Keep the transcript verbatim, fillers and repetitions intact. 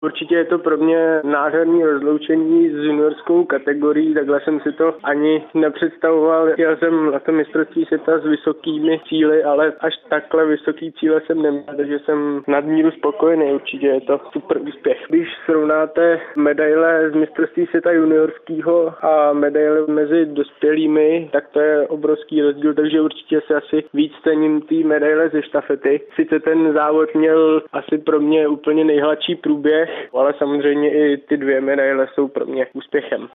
Určitě je to pro mě nádherný rozloučení s juniorskou kategorií, takhle jsem si to ani nepředstavoval. Chtěl jsem na to mistrovství světa s vysokými cíli, ale až takhle vysoký cíle jsem neměl, takže jsem nadmíru spokojený, určitě je to super úspěch. Když srovnáte medaile z mistrovství světa juniorského a medaile mezi dospělými, tak to je obrovský rozdíl, takže určitě se asi víc cením té medaile ze štafety. Sice ten závod měl asi pro mě úplně nejhladší průběh, ale samozřejmě i ty dvě medaile jsou pro mě úspěchem.